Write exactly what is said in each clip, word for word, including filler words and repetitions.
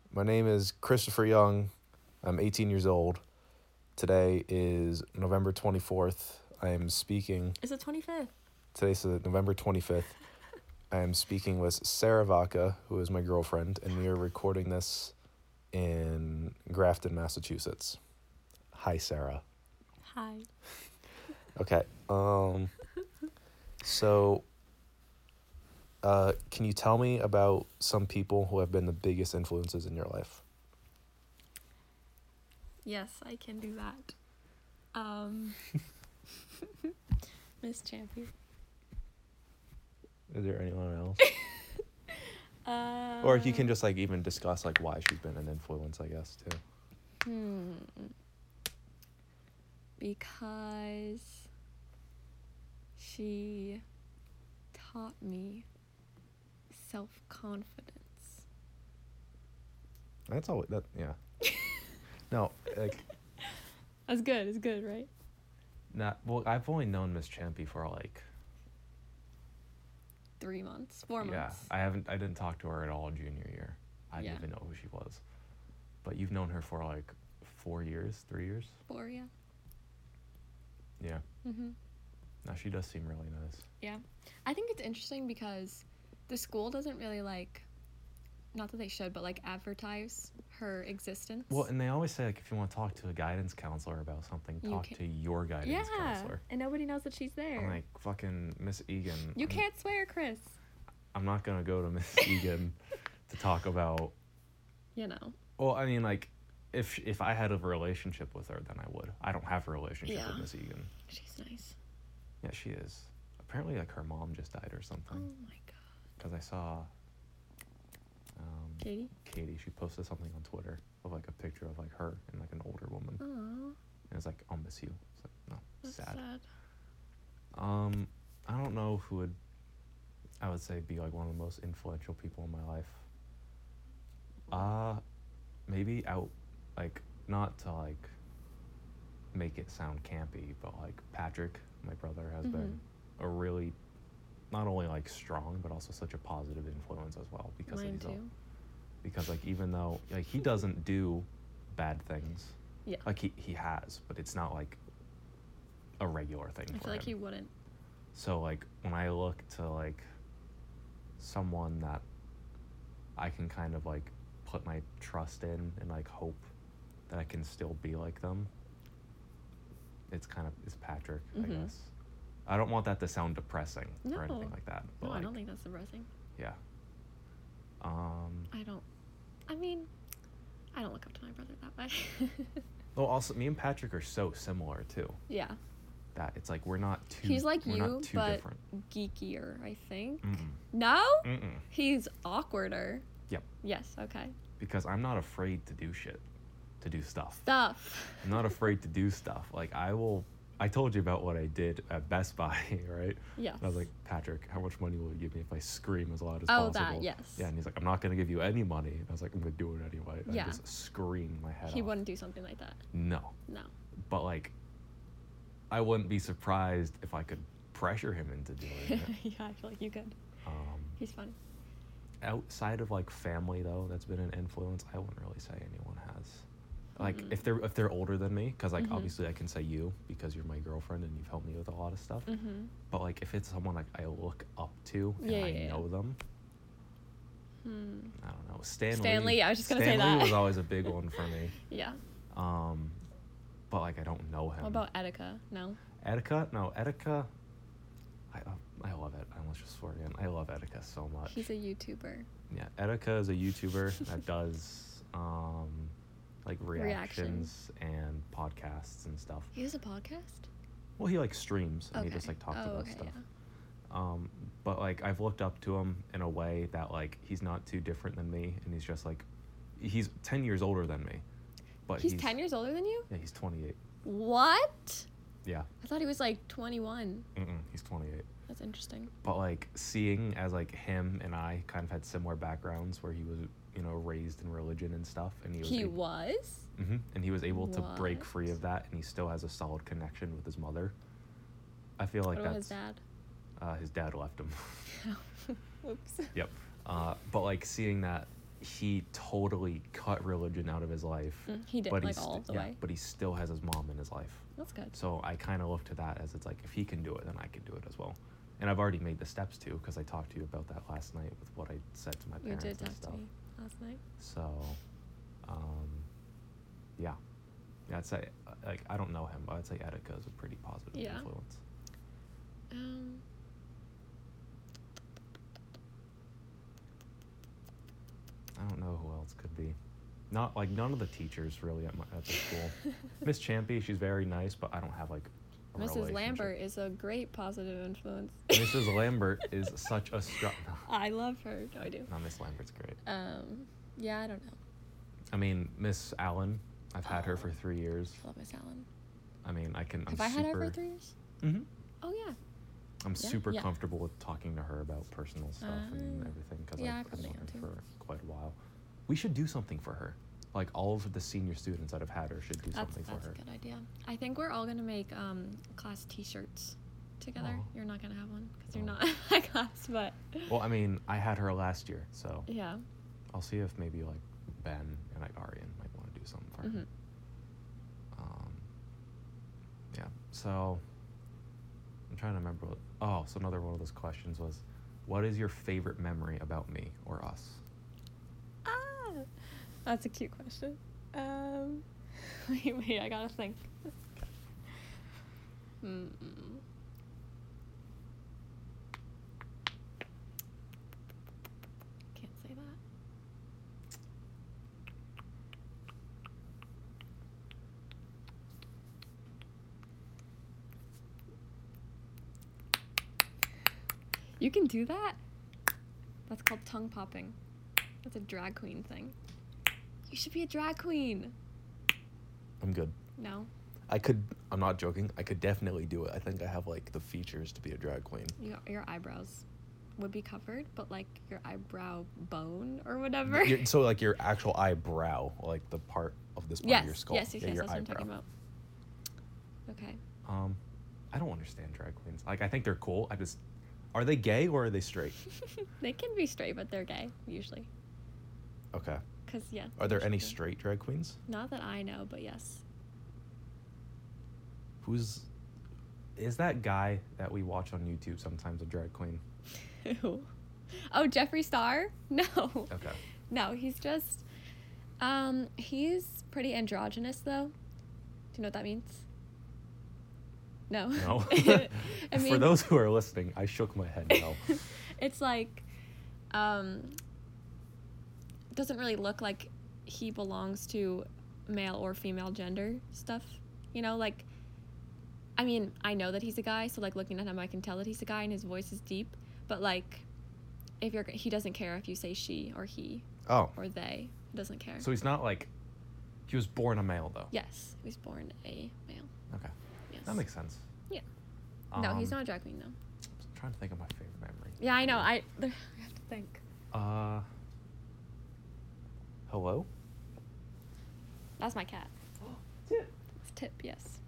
My name is Christopher Young. I'm eighteen years old. Today is November twenty-fourth. I am speaking. It's the twenty-fifth. Today's the November twenty-fifth. I am speaking with Sarah Vaca, who is my girlfriend, and we are recording this in Grafton, Massachusetts. Hi, Sarah. Hi. Okay. Um. So, uh, can you tell me about some people who have been the biggest influences in your life? Yes, I can do that. Um, Miss Champion. Is there anyone else? Uh, Or you can just like even discuss like why she's been an influence, I guess, too. Hmm. Because she taught me self-confidence. That's all. That yeah. No, like That's good. It's good, right? not. Well, I've only known Miss Champy for like. Three months, four Yeah, months. I haven't. I didn't talk to her at all junior year. I didn't Yeah. even know who she was. But you've known her for like four years, three years. Four, yeah. Yeah. Mhm. No, she does seem really nice. Yeah. I think it's interesting because the school doesn't really like, not that they should, but like advertise her existence. Well, and they always say like if you want to talk to a guidance counselor about something, You talk can- to your guidance yeah, counselor. and nobody knows that she's there. I'm like fucking Miss Egan. you I'm, can't swear, Chris. I'm not gonna go to Miss Egan to talk about. You know. Well, I mean, like, if if I had a relationship with her, then I would. I don't have a relationship Yeah. with Miss Egan. She's nice. Yeah, she is. Apparently, like her mom just died or Oh something. my god. Because I saw. Um, Katie? Katie, she posted something on Twitter of like a picture of like her and like an older woman, Aw, and it's like, I'll miss you. It's like, no, that's sad. sad. Um, I don't know who would. I would say be like one of the most influential people in my life. Uh, maybe out, like, not to like make it sound campy, but like Patrick, my brother, has been Mhm. a really, not only like strong, but also such a positive influence as well. Because Mine he's a, too. because like even though like he doesn't do bad things, Yeah. like he he has, but it's not like a regular thing I for feel like him. he wouldn't. So like when I look to like someone that I can kind of like put my trust in and like hope that I can still be like them, it's kind of it's Patrick, Mhm. I guess. I don't want that to sound depressing or No. anything like that. But No, like, I don't think that's depressing. yeah. Um I don't. I mean, I don't look up to my brother that way. well also me and Patrick are so similar too. Yeah. That it's like we're not too He's like we're you, not too but different. geekier, I think. Mm-mm. No? Mm-mm. He's awkwarder. Yep. Yes, okay. Because I'm not afraid to do shit. To do stuff. Stuff. I'm not afraid to do stuff. Like I will I told you about what I did at Best Buy, right? Yes. And I was like, Patrick, how much money will you give me if I scream as loud as Oh, possible? that, yes. Yeah, and he's like, I'm not gonna give you any money. And I was like, I'm gonna do it anyway. And Yeah. I just screamed my head He off. wouldn't do something like that. No. No. But like I wouldn't be surprised if I could pressure him into doing it. Yeah, I feel like you could. Um He's fun. outside of like family though, that's been an influence, I wouldn't really say anyone has. Like Mm-mm. if they're if they're older than me, because like Mhm. obviously I can say you because you're my girlfriend and you've helped me with a lot of stuff. Mm-hmm. But like if it's someone like I look up to and Yeah, I yeah, yeah. know them, Hmm. I don't know. Stanley. Stanley, I was just gonna say Stanley that. was always a big one for me. Yeah. Um, but like I don't know him. What about Etika? No? Etika? No, Etika. I uh, I love it. I almost just swore again. I love Etika so much. He's a YouTuber. Yeah, Etika is a YouTuber that does um like Reactions. reactions and podcasts and stuff. He has a podcast? Well, he like streams and Okay. he just like talks oh, about okay, stuff. Yeah. Um, but like I've looked up to him in a way that like he's not too different than me, and he's just like he's ten years older than me. But He's, ten years older than you? Yeah, he's twenty-eight. What? Yeah. I thought he was like twenty-one. Mm-mm, he's twenty-eight. That's interesting. But like seeing as like him and I kind of had similar backgrounds where he was, you know, raised in religion and stuff, and he was He able, was? hmm and he was able to break What? free of that, and he still has a solid connection with his mother. I feel like what about that's his dad? Uh, his dad left him. Oops. Yep. Uh, but like seeing that he totally cut religion out of his life. Mm, he did, but like, he's all st- of the yeah, way. but he still has his mom in his life. That's good. So I kind of look to that as it's like, if he can do it, then I can do it as well. And I've already made the steps too, because I talked to you about that last night with what I said to my You parents did and talk stuff. to me last night. So, um, yeah, yeah. I'd say uh, like I don't know him, but I'd say Etika is a pretty positive Yeah. influence. Um, I don't know who else could be. Not like none of the teachers really at my at the school. Miss Champy, she's very nice, but I don't have like a Missus relationship. Lambert is a great positive influence. Missus Lambert is such a str- no, I love her. No, I do. no, Miss Lambert's great. Um, yeah, I don't know. I mean, Miss Allen, I've had her Oh. for three years. I love Miss Allen. I mean, I can. I'm Have I had super, her for three years? Mm-hmm. Oh yeah. I'm Yeah, super yeah. comfortable with talking to her about personal stuff and Ah. everything because Yeah, I I've, I've probably known am her too. for quite a while. We should do something for her. Like all of the senior students that have had her should do That's something that's for a her. good idea. I think we're all gonna make um class T-shirts together. Aw. You're not gonna have one because you're Oh. not in my class, but Well, I mean, I had her last year, so yeah. I'll see if maybe like Ben and like Aryan might want to do something for her. Mhm. Um, yeah. So I'm trying to remember. What, oh, so another one of those questions was, what is your favorite memory about me or us? Ah, that's a cute question. Um, wait, wait, I gotta think. Mm-mm. Can't say that. You can do that? That's called tongue popping. That's a drag queen thing. You should be a drag queen. I'm good. No, I could. I'm not joking. I could definitely do it. I think I have like the features to be a drag queen. you, your eyebrows would be covered, but like your eyebrow bone or whatever. Your- so like your actual eyebrow, like the part of this part yes, of your skull. yes, yes, Yeah, yes. your That's what I'm talking eyebrow. about. Okay. Um, I don't understand drag queens. Like I think they're cool. I just, are they gay or are they straight? They can be straight, but they're gay usually. Okay. Cause yeah. Are there any usually. straight drag queens? Not that I know, but yes. Who's, is that guy that we watch on YouTube sometimes a drag queen? Who? Oh, Jeffree Star? No. Okay. No, he's just. Um, he's pretty androgynous though. Do you know what that means? No. No. I For mean- those who are listening, I shook my head no. It's like, um, doesn't really look like he belongs to male or female gender stuff. You know, like, I mean, I know that he's a guy, so like looking at him, I can tell that he's a guy, and his voice is deep. But like, if you're, he doesn't care if you say she or he Oh, or they. He doesn't care. so he's not like, he was born a male though. Yes, he was born a male. Okay. Yes. That makes sense. Yeah. No, he's Um, not a drag queen though. I'm trying to think of my favorite memory. Yeah, I know. I, I have to think. Uh. Hello? That's my cat. Tip. It's Tip, yes.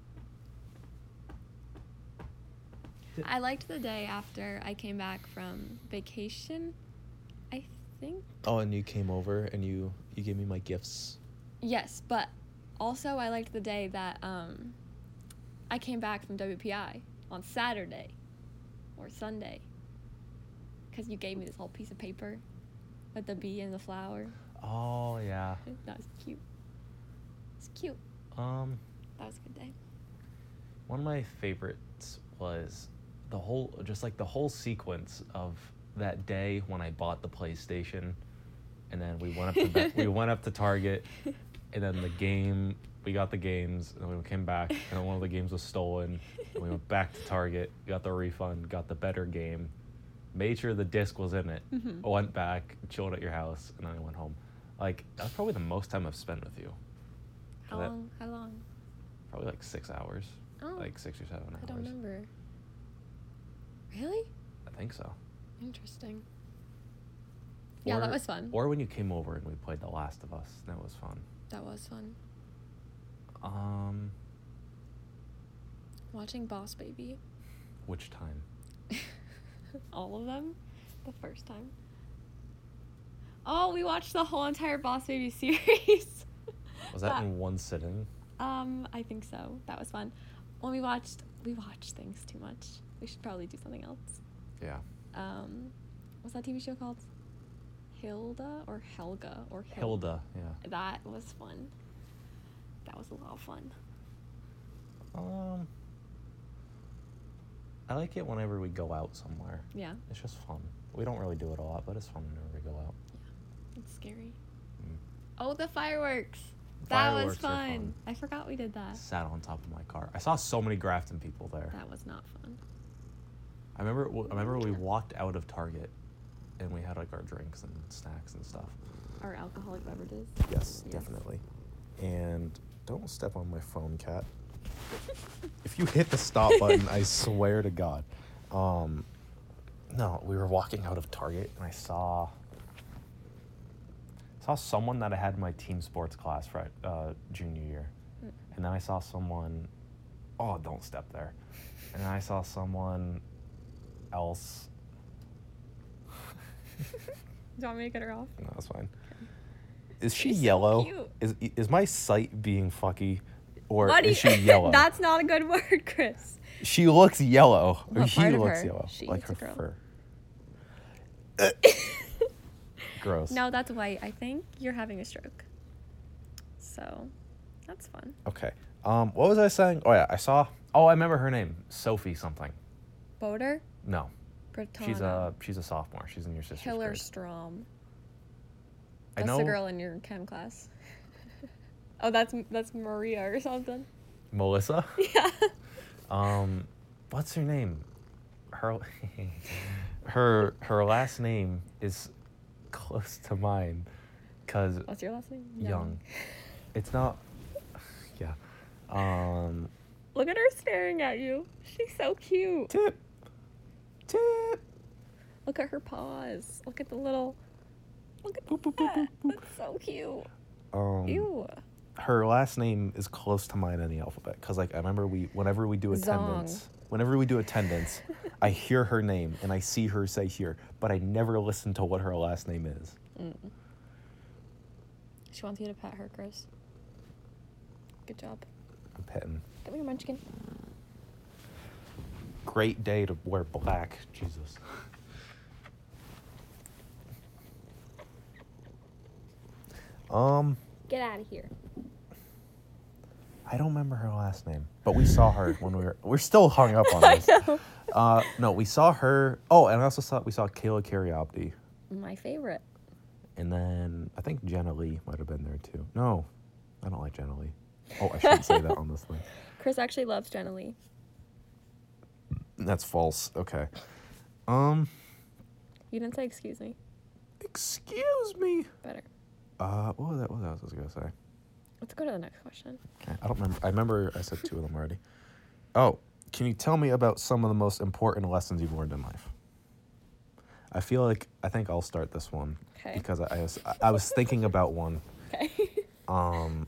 Tip. I liked the day after I came back from vacation, I think. Oh, and you came over and you you gave me my gifts. Yes, but also I liked the day that um, I came back from W P I on Saturday or Sunday. Because you gave me this whole piece of paper with the bee and the flower. Oh yeah. That was cute. It's cute. Um, That was a good day. one of my favorites was the whole, just like the whole sequence of that day when I bought the PlayStation, and then we went up to Be- we went up to Target, and then the game we got the games, and then we came back, and then one of the games was stolen, and we went back to Target, got the refund, got the better game, made sure the disc was in it, Mhm. went back, chilled at your house, and then I went home. Like that's probably the most time I've spent with you. How That- long? How long? Probably like six hours, Oh, like six or seven hours. I don't remember. Really? I think so. Interesting. Yeah, that Or- was fun. Or when you came over and we played The Last of Us, that was fun. That was fun. Um, Watching Boss Baby. which time? All of them. The first time. Oh, we watched the whole entire Boss Baby series. Was that That- in one sitting? Um, I think so. That was fun. When we watched, we watched things too much. We should probably do something else. Yeah. Um, what's that T V show called? Hilda or Helga or Hil- Hilda, yeah. That was fun. That was a lot of fun. Um, I like it whenever we go out somewhere. Yeah, It's just fun. We don't really do it a lot, but it's fun whenever we go out. it's scary. Mm. Oh, the fireworks. That was Fireworks are fun. fun. I forgot we did that. Sat on top of my car. I saw so many Grafton people there. That was not fun. I remember. I remember we walked out of Target, and we had like our drinks and snacks and stuff. Our alcoholic beverages. Yes, Yes. definitely. And don't step on my phone, cat. If you hit the stop button, I swear to God. Um, no, we were walking out of Target, and I saw saw someone that I had in my team sports class for uh, junior year, Mm. and then I saw someone. Oh, don't step there. And then I saw someone else. Do you want me to get her off? No, that's fine. Is she She's so yellow? cute. Is is my sight being fucky, or What do is you- she yellow? That's not a good word, Chris. She looks yellow. Or What he part of looks her? yellow, She, like it's her a girl. fur. Gross. No, that's white. I think you're having a stroke. So, that's fun. Okay. Um, what was I saying? Oh yeah, I saw. Oh, I remember her name. Sophie something. Boder? No, Bertana. she's a she's a sophomore. She's in your sister's Hiller grade. Strom. I That's know the girl in your chem class. Oh, that's that's Maria or something. Melissa. Yeah. Um, what's her name? Her her her last name is close to mine, cause What's your last name? Young. It's not. Yeah. Um. Look at her staring at you. She's so cute. Tip. Tip. Look at her paws. Look at the little. Look at Boop, boop, boop, that. boop, boop. That's so cute. Um. Ew. Her last name is close to mine in the alphabet, cause like I remember we whenever we do attendance, whenever we do attendance, I hear her name and I see her say here, but I never listen to what her last name is. Mm. She wants you to pet her, Chris. Good job. I'm petting. Give me your munchkin. Great day to wear black. Jesus. Um, Get out of here. I don't remember her last name, but we saw her when we were. We're still hung up on I this. know. Uh, no, we saw her. Oh, and I also saw we saw Kayla Karyabdi, My favorite. and then I think Jenna Lee might have been there too. No, I don't like Jenna Lee. Oh, I shouldn't say that on this thing. Chris actually loves Jenna Lee. That's false. Okay. Um, You didn't say excuse me. excuse me. Better. Uh, what was that? What else was I gonna say? Let's go to the next question. Okay, I don't remember. I remember I said two of them already. Oh, can you tell me about some of the most important lessons you've learned in life? I feel like I think I'll start this one Okay. because I, I was I was thinking about one. Okay. Um,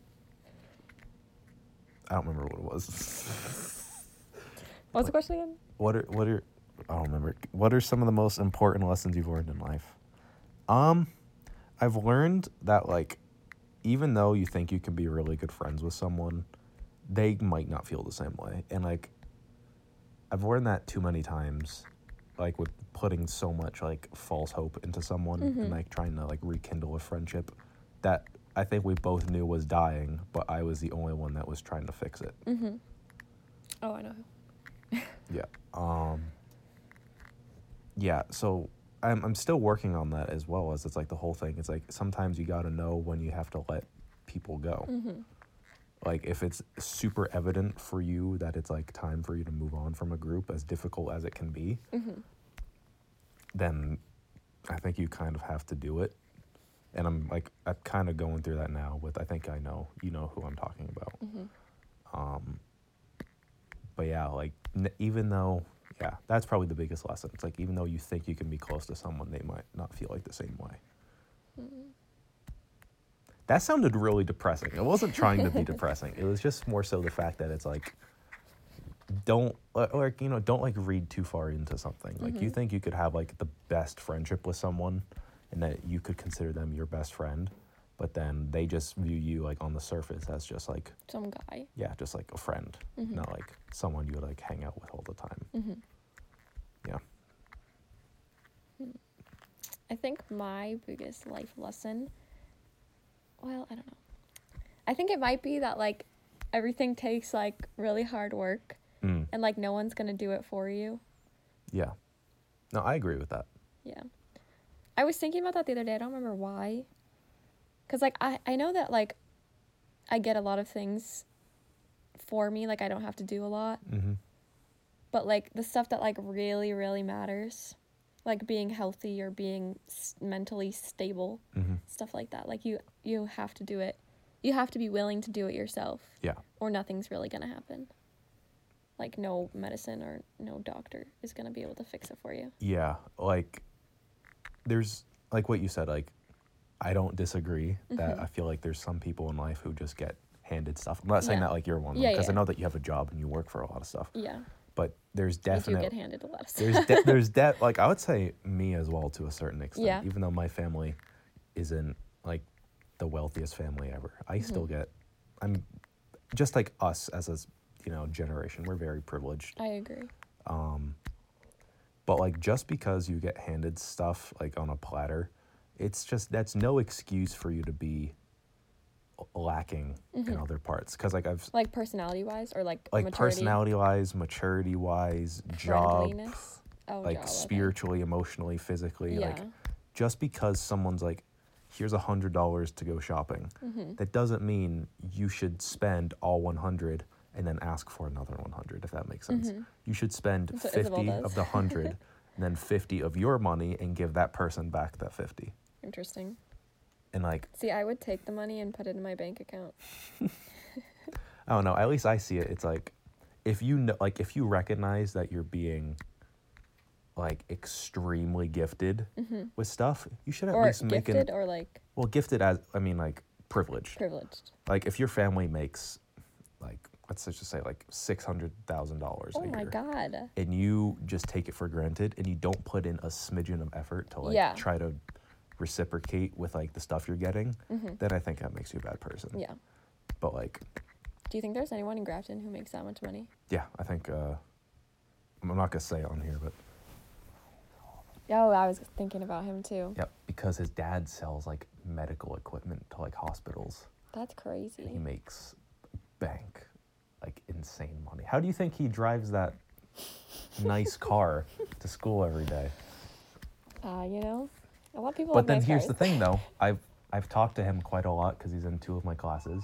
I don't remember what it was. What's the question again? What are what are I don't remember. What are some of the most important lessons you've learned in life? Um, I've learned that like even though you think you can be really good friends with someone, they might not feel the same way. And like I've learned that too many times, like with putting so much like false hope into someone Mhm. and like trying to like rekindle a friendship that I think we both knew was dying, but I was the only one that was trying to fix it. Mm-hmm. Oh, I know who. Yeah. Um Yeah, so I'm I'm still working on that as well as it's like the whole thing. It's like sometimes you got to know when you have to let people go. Mm-hmm. Like if it's super evident for you that it's like time for you to move on from a group, as difficult as it can be, Mm-hmm. then I think you kind of have to do it. And I'm like I'm kind of going through that now with I think I know you know who I'm talking about. Mm-hmm. Um, but yeah, like n- even though, yeah, that's probably the biggest lesson. It's like even though you think you can be close to someone, they might not feel like the same way. Mm-hmm. That sounded really depressing. I wasn't trying to be depressing. It was just more so the fact that it's like, don't or, or you know, don't like read too far into something. Like you Mhm. think you could have like the best friendship with someone, and that you could consider them your best friend, but then they just view you like on the surface as just like, Some guy. yeah, just like a friend, Mhm. not like someone you would like hang out with all the time. Mm-hmm. Yeah. I think my biggest life lesson, well, I don't know. I think it might be that, like, everything takes, like, really hard work, Mm. and, like, no one's gonna do it for you. Yeah. No, I agree with that. Yeah. I was thinking about that the other day. I don't remember why. Because, like, I, I know that, like, I get a lot of things for me. Like, I don't have to do a lot. Mm-hmm. But, like, the stuff that, like, really, really matters, like being healthy or being s- mentally stable, Mm-hmm. stuff like that. Like, you, you have to do it. You have to be willing to do it yourself. Yeah. Or nothing's really going to happen. Like, no medicine or no doctor is going to be able to fix it for you. Yeah. Like, there's, like what you said, like, I don't disagree that Mhm. I feel like there's some people in life who just get handed stuff. I'm not saying Yeah. that like you're one of them, Yeah, because yeah. I know that you have a job and you work for a lot of stuff. Yeah. But there's I do definitely get handed a lot of stuff. there's de- there's de- like I would say me as well to a certain extent. Yeah. Even though my family isn't like the wealthiest family ever, I still Mhm. get. I'm just like us as a you know generation. We're very privileged. I agree. Um, but like just because you get handed stuff like on a platter, it's just that's no excuse for you to be lacking in Mhm. other parts. Because like I've Like, personality-wise or, like, like maturity? personality wise, maturity wise, job, Friendliness? Oh, like job, okay. spiritually, emotionally, physically, Yeah. like just because someone's like, here's a hundred dollars to go shopping, Mhm. that doesn't mean you should spend all one hundred and then ask for another one hundred, if that makes sense. Mhm. You should spend That's what Isabel fifty does. of the hundred and then fifty of your money and give that person back that fifty. Interesting. And like, See, I would take the money and put it in my bank account. I don't know, at least I see it. It's like, if you know, like if you recognize that you're being like extremely gifted Mhm. with stuff, you should at Or least make gifted an, or, like, well, gifted as, I mean like privileged. privileged. Like if your family makes like, let's just say like six hundred thousand dollars Oh a my year, god. and you just take it for granted and you don't put in a smidgen of effort to like Yeah. try to reciprocate with like the stuff you're getting, Mhm. then I think that makes you a bad person. Yeah. But like, Do you think there's anyone in Grafton who makes that much money? yeah, I think uh, I'm not gonna say it on here, but Oh, I was thinking about him too. yeah, because his dad sells like medical equipment to like hospitals, That's and he crazy. makes bank like insane money. How do you think he drives that nice car to school every day? Uh, you know, a lot of people But have then nice here's the cars. thing, though. I've I've talked to him quite a lot because he's in two of my classes.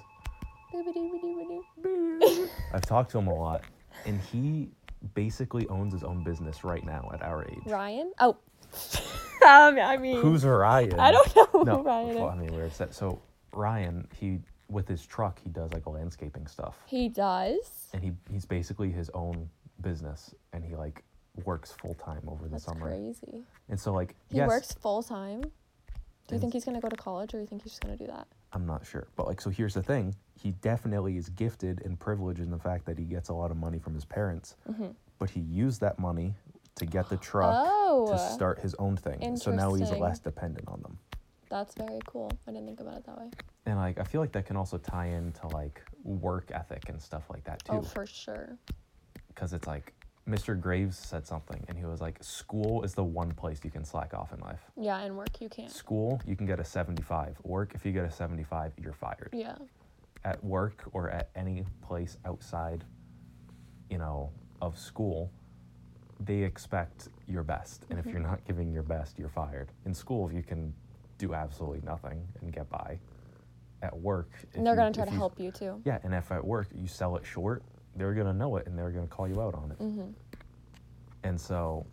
Boobity-boobity-boobity. I've talked to him a lot, and he basically owns his own business right now at our age. Ryan? Oh. um, I mean, Who's Ryan? I don't know No, who Ryan well, is. I mean, we're set. So Ryan, he with his truck, he does like landscaping stuff, He does? and he he's basically his own business, and he like works full time over the That's summer. crazy. And so like He yes, works full time? Do you And- think he's going to go to college or do you think he's just going to do that? I'm not sure. But like, so here's the thing. He definitely is gifted and privileged in the fact that he gets a lot of money from his parents, Mm-hmm. but he used that money to get the truck Oh, to start his own thing. So now he's Interesting. less dependent on them. that's very cool. I didn't think about it that way. And like, I feel like that can also tie into like work ethic and stuff like that Oh, too. for sure. Because it's like, Mister Graves said something, and he was like, school is the one place you can slack off in life. Yeah, and work you can't. School, you can get a seventy-five. Work, if you get a seventy-five, you're fired. Yeah. At work or at any place outside, you know, of school, they expect your best. And if Mhm. you're not giving your best, you're fired. In school, you can do absolutely nothing and get by. At work, if And they're you- going to try if to you- help you too. Yeah, and if at work you sell it short, they're gonna know it and they're gonna call you out on it. Mm-hmm. And so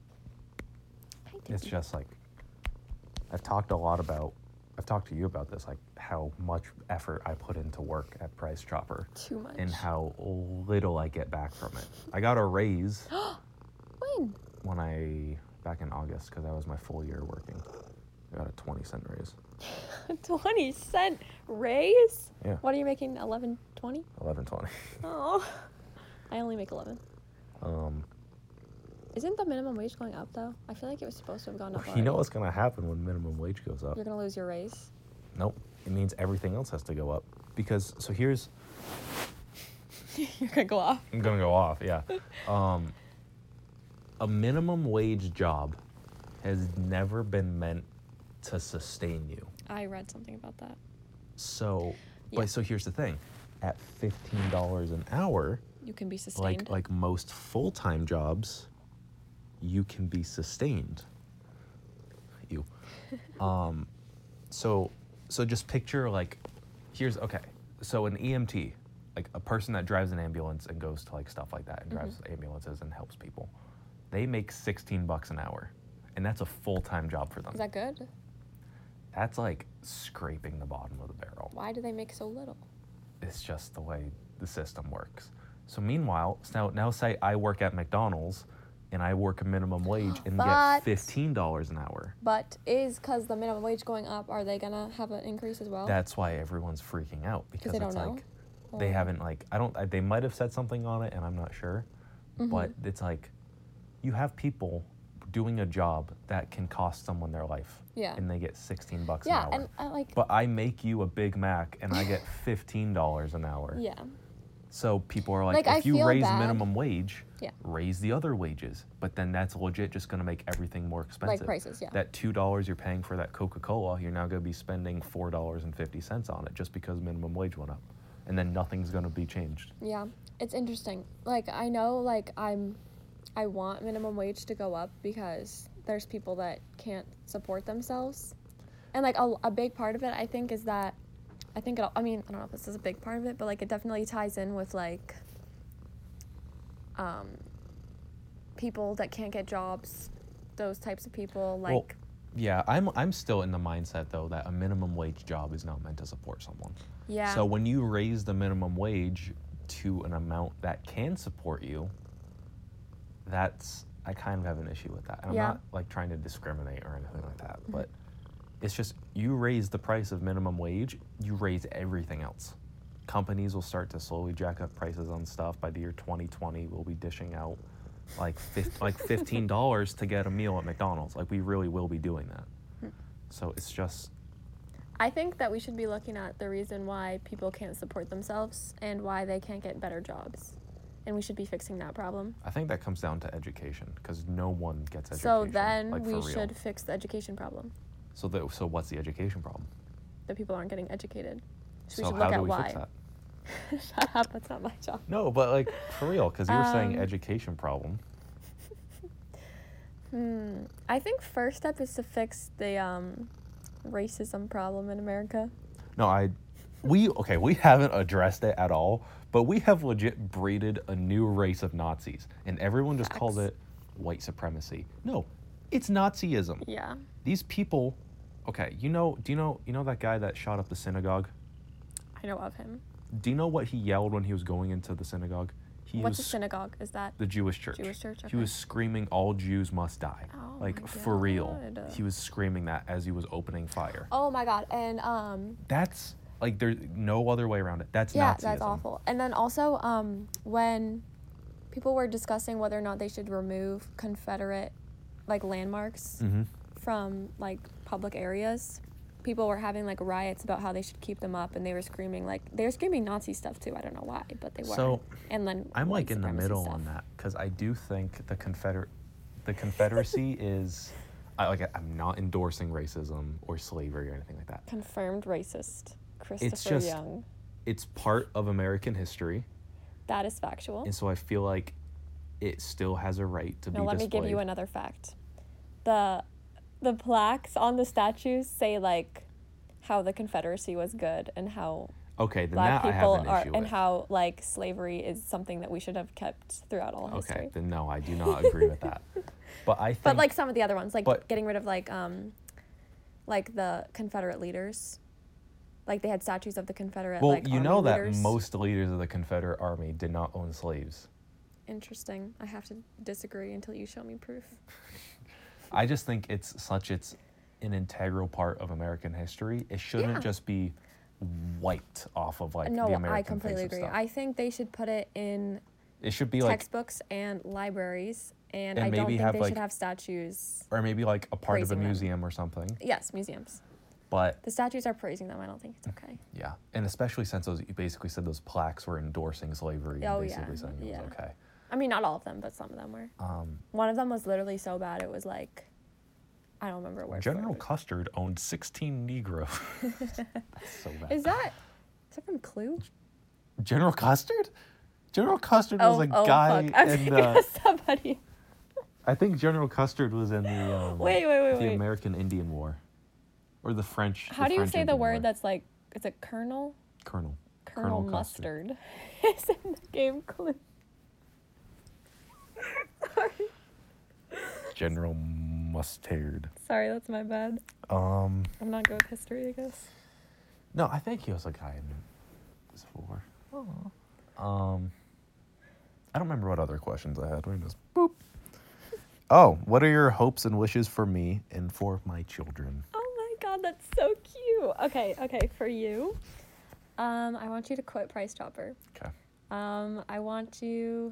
it's just like, I've talked a lot about, I've talked to you about this, like how much effort I put into work at Price Chopper Too much. and how little I get back from it. I got a raise When? when I, back in August, because that was my full year working. I got a twenty cent raise. twenty cent raise? Yeah. What are you making? eleven twenty? eleven twenty. Oh. I only make eleven. Um, Isn't the minimum wage going up though? I feel like it was supposed to have gone up. You know already. what's gonna happen when minimum wage goes up? You're gonna lose your raise. Nope. It means everything else has to go up. Because, so here's, You're gonna go off. I'm gonna go off, yeah. Um, a minimum wage job has never been meant to sustain you. I read something about that. So, Yeah. but so here's the thing. At fifteen dollars an hour, You can be sustained. like like most full-time jobs, you can be sustained. You. um, so so just picture like, here's okay. So an E M T, like a person that drives an ambulance and goes to like stuff like that and drives Mhm. ambulances and helps people, they make sixteen bucks an hour, and that's a full-time job for them. Is that good? That's like scraping the bottom of the barrel. Why do they make so little? It's just the way the system works. So meanwhile, so now now say I work at McDonald's and I work a minimum wage and But- get fifteen dollars an hour. But is because the minimum wage going up, are they gonna have an increase as well? That's why everyone's freaking out because they it's don't know? like they Or- haven't like I don't I, they might have said something on it and I'm not sure, Mhm. but it's like you have people doing a job that can cost someone their life. Yeah. And they get sixteen bucks Yeah, an hour. and I like. But I make you a Big Mac and I get fifteen dollars an hour. Yeah. So people are like, Like, I if you feel raise bad. minimum wage, Yeah. raise the other wages. But then that's legit just going to make everything more expensive. Like prices, yeah. That two dollars you're paying for that Coca-Cola, you're now going to be spending four dollars and fifty cents on it just because minimum wage went up. And then nothing's going to be changed. Yeah, it's interesting. Like I know, like I'm, I want minimum wage to go up because there's people that can't support themselves, and like a, a big part of it, I think, is that, I think it. I mean, I don't know if this is a big part of it, but like it definitely ties in with like, um, people that can't get jobs, those types of people, like. Well, yeah, I'm I'm still in the mindset though that a minimum wage job is not meant to support someone. Yeah. So when you raise the minimum wage to an amount that can support you, that's I kind of have an issue with that. And I'm Yeah. not like trying to discriminate or anything like that, but it's just you raise the price of minimum wage, you raise everything else. Companies will start to slowly jack up prices on stuff. By the year twenty twenty, we'll be dishing out like fif- like fifteen dollars to get a meal at McDonald's. Like we really will be doing that. Hmm. So it's just I think that we should be looking at the reason why people can't support themselves and why they can't get better jobs. And we should be fixing that problem. I think that comes down to education because no one gets education. So then like, we for real. should fix the education problem. So the, so what's the education problem? That people aren't getting educated. So, So we should how look do at we why. fix that? Shut up, that's not my job. No, but like for real, because you were saying Um, education problem. Hmm. I think first step is to fix the um, racism problem in America. No, I, we okay, we haven't addressed it at all, but we have legit breeded a new race of Nazis, and everyone just calls Facts. it white supremacy. No, it's Nazism. Yeah. These people, okay, you know, do you know, you know that guy that shot up the synagogue? I know of him. Do you know what he yelled when he was going into the synagogue? He What's a was synagogue? Is that the Jewish church. Jewish church? He Okay. was screaming, "All Jews must die!" Oh like my for real. God. He was screaming that as he was opening fire. Oh my god. And um That's like there's no other way around it. That's yeah, Nazism. that's awful. And then also um when people were discussing whether or not they should remove Confederate like landmarks Mm-hmm. from like public areas, people were having like riots about how they should keep them up, and they were screaming like they were screaming Nazi stuff too. I don't know why, but they were. So, and then I'm white like in the supremacy middle stuff. on that because I do think the Confederate, the Confederacy is, I like I'm not endorsing racism or slavery or anything like that. Confirmed racist, Christopher just- Young. It's part of American history, That is factual. and so I feel like it still has a right to Now be let me displayed. give you another fact. The the plaques on the statues say like how the Confederacy was good and how Okay, then black that I people have an are issue and with. how like slavery is something that we should have kept throughout all history. Okay, then no, I do not agree with that. But I think. But like some of the other ones, like But- getting rid of like um like the Confederate leaders. Like they had statues of the Confederate well, like you army know that leaders. most leaders of the Confederate Army did not own slaves. Interesting. I have to disagree until you show me proof. I just think it's such it's an integral part of American history. It shouldn't Yeah. just be wiped off of like no, the American I completely face of agree. stuff. I think they should put it in It should be like textbooks and libraries And, And I don't maybe think have, they like- should have statues. Or maybe like a part of a Praising them. museum or something. Yes, museums. But The statues are praising them. I don't think it's okay. yeah, and especially since those you basically said those plaques were endorsing slavery Oh, and yeah, basically saying it yeah. was okay. I mean, not all of them, but some of them were. Um, One of them was literally so bad, it was like, I don't remember where. General Custard owned sixteen Negroes. That's so bad. Is that, is that from Clue? General Custard? General Custard was Oh, a oh, guy fuck. I'm in thinking uh, of somebody. I think General Custard was in the um, Wait, wait, wait, the wait. American Indian War, or the French. How the do you French say the Indian word War. that's like, is it Colonel? Colonel? Colonel, Colonel Custard. Mustard. It's in the game Clue. Sorry. General Mustard. Sorry, that's my bad. Um, I'm not good with history, I guess. no, I think he was a guy in the Civil War. Oh. Um, I don't remember what other questions I had. Let me just boop. Oh, what are your hopes and wishes for me and for my children? Oh my god, that's so cute. Okay, okay, for you. Um, I want you to quit Price Chopper. Okay. Um, I want you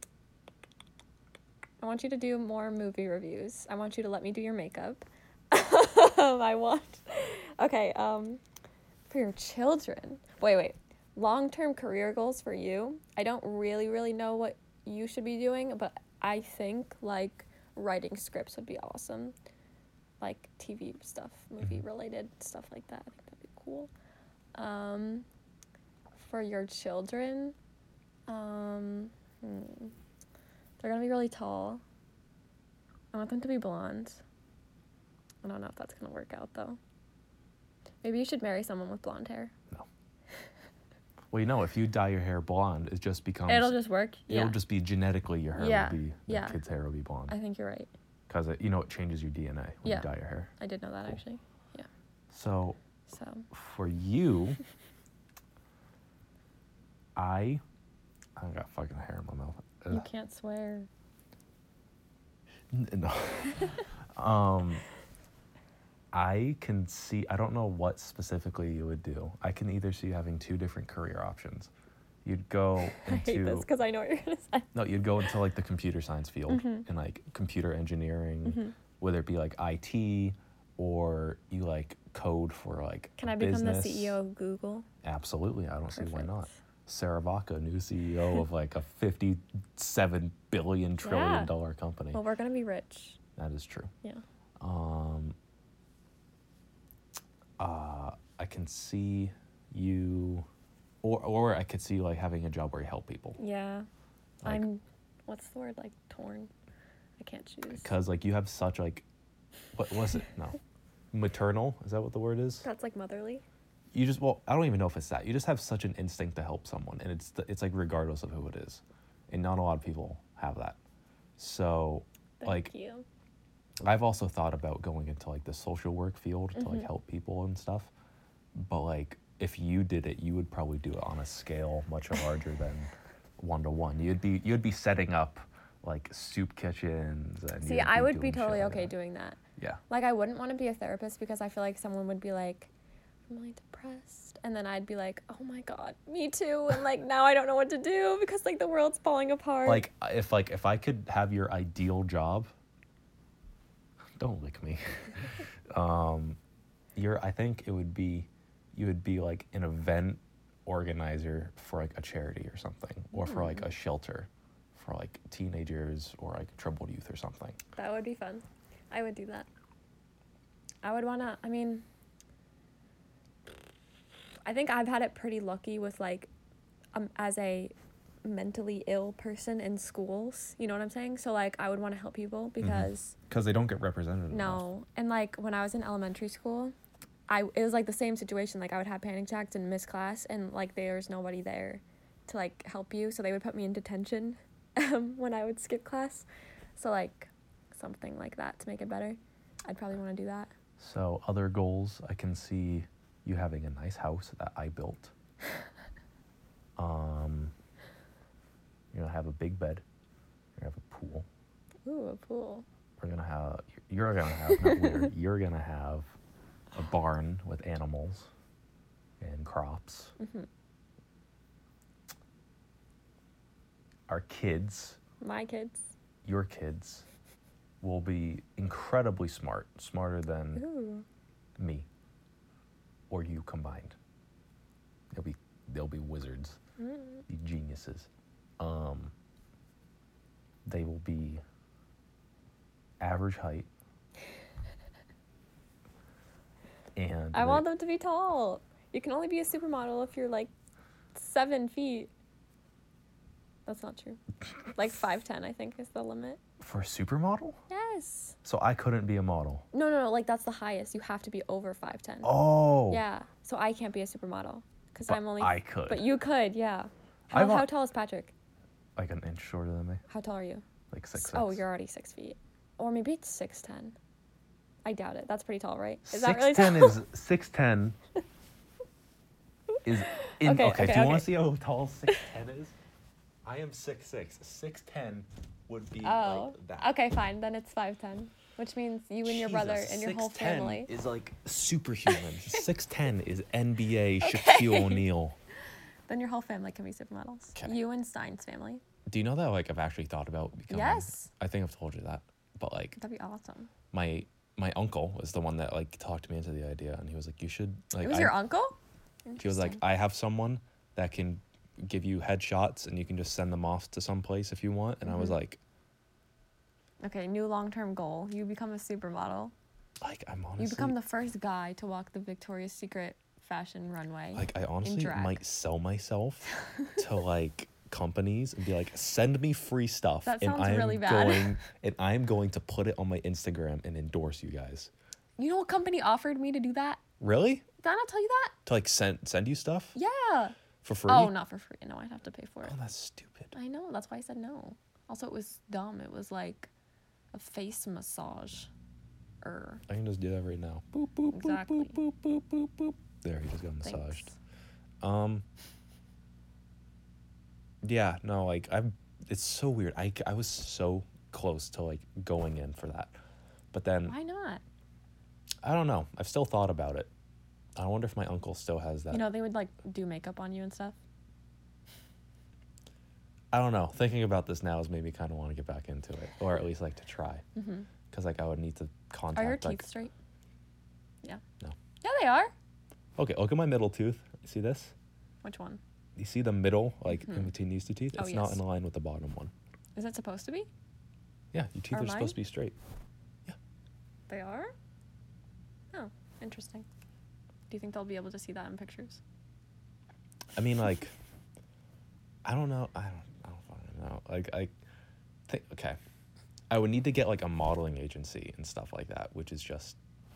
I want you to do more movie reviews. I want you to let me do your makeup. I want Okay, um for your children. Wait, wait. Long-term career goals for you. I don't really really know what you should be doing, but I think like writing scripts would be awesome. Like T V stuff, movie related stuff like that. I think that'd be cool. Um, for your children, um, hmm, they're gonna be really tall. I want them to be blonde. I don't know if that's gonna work out though. Maybe you should marry someone with blonde hair. Well, you know, if you dye your hair blonde, it just becomes. It'll just work. It'll Yeah, just be genetically your hair Yeah, will be. The yeah. kid's hair will be blonde. I think you're right. Because you know it changes your D N A when Yeah. you dye your hair. I did know that Cool. actually. So So for you, I, I got fucking hair in my mouth. you Ugh. can't swear. N- No. um, I can see. I don't know what specifically you would do. I can either see you having two different career options. You'd go I hate into this because I know what you're gonna say. no. You'd go into like the computer science field Mhm. and like computer engineering, Mhm. whether it be like I T or you like code for like Can a I become business. the C E O of Google? Absolutely, I don't see why not. Perfect. Sarah Vaca, new C E O of like a fifty-seven billion trillion Yeah. dollar company. Well, we're gonna be rich. That is true. Yeah. Um. Uh, I can see you, or or I could see you like having a job where you help people. Yeah. Like- I'm, what's the word, like, torn? I can't choose. Because like you have such like, what was it? No, maternal. Is that what the word is? That's, like, motherly? You just well, I don't even know if it's that. You just have such an instinct to help someone, and it's the, it's like regardless of who it is, and not a lot of people have that. So, Thank like, you. I've also thought about going into like the social work field to like Mhm. help people and stuff. But like if you did it, you would probably do it on a scale much larger than one to one. You'd be you'd be setting up like soup kitchens and See, you'd I would be doing shit totally like okay that. doing that. Yeah. Like, I wouldn't want to be a therapist because I feel like someone would be like, I'm really depressed. And then I'd be like, oh my God, me too. And like, now I don't know what to do because like the world's falling apart. Like if like if I could have your ideal job, don't lick me. um, you're I think it would be you would be like an event organizer for like a charity or something, or for like a shelter for like teenagers or like troubled youth or something. That would be fun. I would do that. I would want to, I mean, I think I've had it pretty lucky with like, um, as a mentally ill person in schools, you know what I'm saying? So like, I would want to help people because Because they don't get represented enough. no. And like when I was in elementary school, I it was like the same situation. Like I would have panic attacks and miss class, and like there was nobody there to like help you, so they would put me in detention um, when I would skip class. So like something like that to make it better. I'd probably want to do that. So other goals, I can see you having a nice house that I built. um, you're gonna have a big bed. You're gonna have a pool. Ooh, a pool. We're gonna have. You're gonna have. Not weird. You're gonna have a barn with animals and crops. Mhm. Our kids. My kids. your kids will be incredibly smart, smarter than Ooh. me or you combined. They'll be they'll be wizards, Mm. be geniuses. Um, they will be average height, and I they- want them to be tall. You can only be a supermodel if you're like seven feet. That's not true. Like five ten, I think, is the limit. for a supermodel. Yes. So I couldn't be a model. No, no, no. Like that's the highest. You have to be over five ten. Oh. Yeah. So I can't be a supermodel because But I'm only. I could. But you could, yeah. How, I've al- how tall is Patrick? Like an inch shorter than me, How tall are you? like six. S- Oh, six. you're already six feet, or maybe it's six ten. I doubt it. That's pretty tall, right? Is Six that really ten tall? is six ten. Is in Okay, okay. okay, do you want okay. to see how tall six ten is? I am six six. Six ten would be Oh. like that. Okay, fine. Then it's five ten, which means you and your brother Jesus, and your whole six ten family. is like superhuman. Six ten is N B A Okay. Shaquille O'Neal. Then your whole family can be supermodels. 'Kay. You and Stein's family. Do you know that like I've actually thought about becoming? Yes. I think I've told you that, but like That'd be awesome. my my uncle was the one that like talked me into the idea, and he was like, "You should like." It was I- your uncle? He was like, Interesting. I have someone that can give you headshots and you can just send them off to some place if you want. And I was Mhm. like, Okay, new long-term goal. You become a supermodel. like, I'm honestly, You become the first guy to walk the Victoria's Secret fashion runway. like, I honestly drag. might sell myself to like companies and be like, send me free stuff. That and sounds I'm really bad. going, and I'm going to put it on my Instagram and endorse you guys. You know what company offered me to do that? Really? Did I not tell you that? To like send send you stuff Yeah. for free? Oh, not for free. No, I'd have to pay for it. Oh, that's stupid. I know. That's why I said no. Also, it was dumb. It was like a face massage. Er. I can just do that right now. Boop, boop, Exactly. boop, boop, boop, boop, boop. There, he just got massaged. Thanks. Um. Yeah, no, like I'm. It's so weird. I, I was so close to like going in for that, but then Why not? I don't know. I've still thought about it. I wonder if my uncle still has that. You know, they would like do makeup on you and stuff. I don't know. Thinking about this now has made me kind of want to get back into it, or at least like to try, Mm-hmm. because like I would need to contact. Are your like, teeth straight? Yeah. No. Yeah, they are. Okay, look at my middle tooth. You see this? Which one? You see the middle, like in Mhm. between these two teeth? Oh, It's not yes. in line with the bottom one. Is it supposed to be? Yeah, your teeth Are are supposed mine? to be straight. They are? Oh, interesting. Do you think they'll be able to see that in pictures? I mean, like, I don't know. I don't. I don't fucking know. Like, I think. Okay, I would need to get like a modeling agency and stuff like that, which is just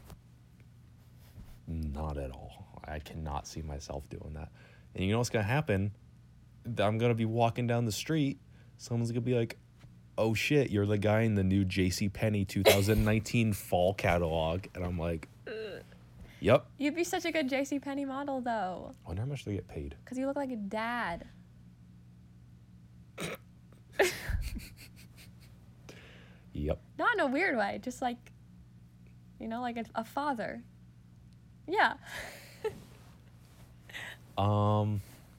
not at all. I cannot see myself doing that. And you know what's gonna happen? I'm gonna be walking down the street. Someone's gonna be like, "Oh shit, you're the guy in the new JCPenney twenty nineteen fall catalog," and I'm like, "Yep." You'd be such a good JCPenney model, though. I wonder how much they get paid. Because you look like a dad. Yep. Not in a weird way. Just like, you know, like a, a father. Yeah. Um.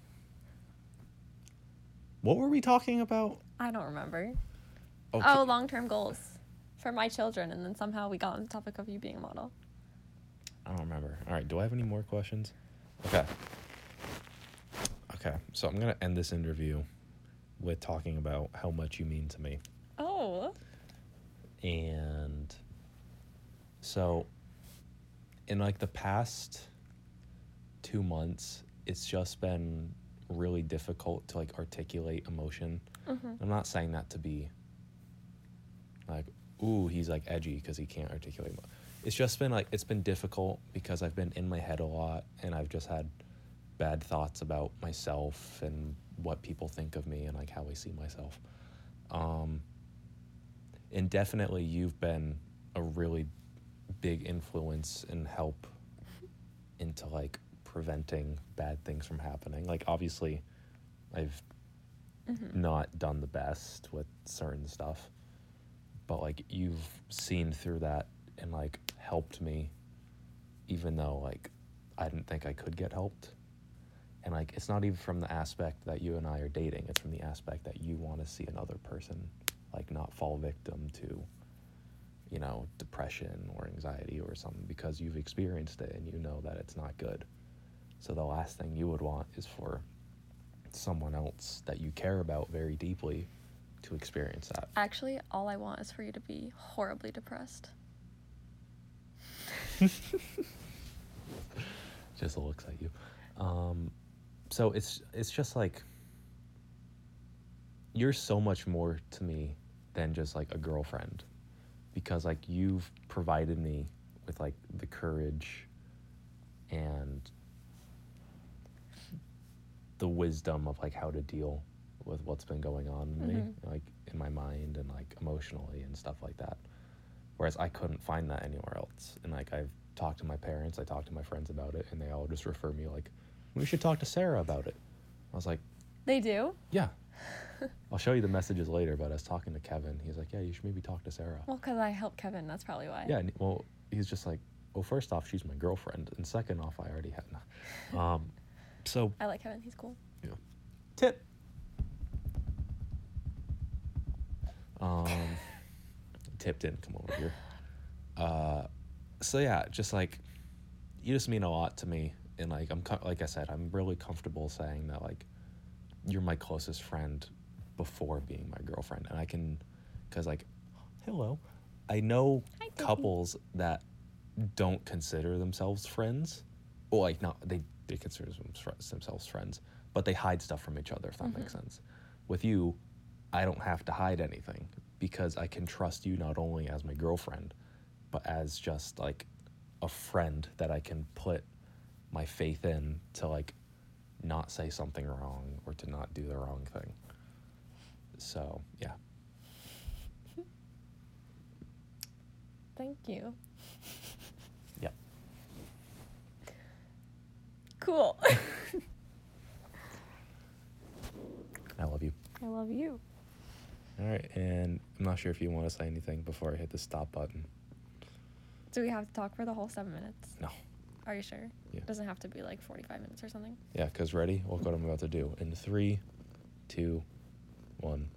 What were we talking about? I don't remember. Okay. Oh, long-term goals for my children. And then somehow we got on the topic of you being a model. I don't remember. All right. Do I have any more questions? Okay. Okay. So I'm gonna end this interview with talking about how much you mean to me, Oh. and so in like the past two months, it's just been really difficult to like articulate emotion. Mm-hmm. I'm not saying that to be like, ooh, he's like edgy because he can't articulate. Emo- It's just been like, it's been difficult because I've been in my head a lot and I've just had bad thoughts about myself and what people think of me and like how I see myself. Um, and definitely you've been a really big influence and help into like preventing bad things from happening. Like obviously I've Mm-hmm. not done the best with certain stuff, but like you've seen through that and like helped me even though like I didn't think I could get helped. And like it's not even from the aspect that you and I are dating, it's from the aspect that you want to see another person like not fall victim to, you know, depression or anxiety or something, because you've experienced it and you know that it's not good. So the last thing you would want is for someone else that you care about very deeply to experience that. Actually, all I want is for you to be horribly depressed. Just looks at you. Um, so it's it's just like, you're so much more to me than just like a girlfriend, because like you've provided me with like the courage and the wisdom of like how to deal with what's been going on in Mm-hmm. me, like in my mind and like emotionally and stuff like that. Whereas I couldn't find that anywhere else. And like I've talked to my parents, I talked to my friends about it, and they all just refer me like, we should talk to Sarah about it. I was like, They do? yeah. I'll show you the messages later, but I was talking to Kevin. He's like, yeah, you should maybe talk to Sarah. Well, because I helped Kevin, that's probably why. Yeah, and, well, he's just like, well, first off, she's my girlfriend, and second off, I already had. Nah. Um, so I like Kevin, he's cool. yeah. Tip. Um, Tip didn't come over here. Uh, so yeah, just like, you just mean a lot to me, and like I'm co- like I said, I'm really comfortable saying that like you're my closest friend before being my girlfriend, and I can, cause like, hello, I know Hi, Tiffany. couples that don't consider themselves friends, or like not they they consider themselves friends, but they hide stuff from each other, if that Mm-hmm. makes sense. With you, I don't have to hide anything, because I can trust you not only as my girlfriend, but as just like a friend that I can put my faith in to like not say something wrong or to not do the wrong thing. So yeah. Thank you. Yep. Cool. I love you. I love you. All right, and I'm not sure if you want to say anything before I hit the stop button. Do we have to talk for the whole seven minutes? No. Are you sure? Yeah. It doesn't have to be like forty-five minutes or something? Yeah, because ready? Look what I'm about to do. In three, two, one.